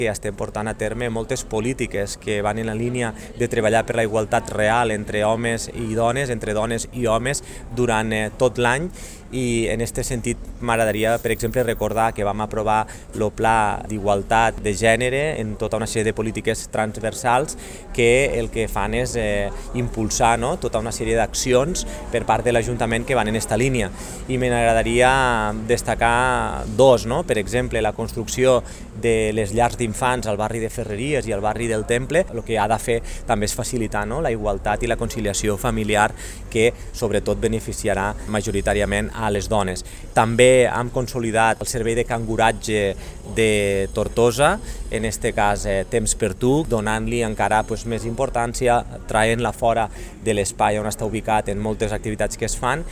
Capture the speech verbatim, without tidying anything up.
que estem portant a terme moltes polítiques que van en la línia de treballar per la igualtat real entre homes i dones, entre dones i homes, durant eh, tot l'any, i en aquest sentit m'agradaria, per exemple, recordar que vam aprovar el Pla d'Igualtat de Gènere en tota una sèrie de polítiques transversals que el que fan és eh, impulsar no? tota una sèrie d'accions per part de l'Ajuntament que van en aquesta línia. I m'agradaria destacar dos, no? Per exemple, la construcció de les llars d'infants al barri de Ferreries i al barri del Temple. El que ha de fer també és facilitar no? la igualtat i la conciliació familiar, que sobretot beneficiarà majoritàriament a les dones. També hem consolidat el servei de canguratge de Tortosa, en aquest cas eh, Temps per Tu, donant-li encara pues, més importància, traient-la fora de l'espai on està ubicat en moltes activitats que es fan.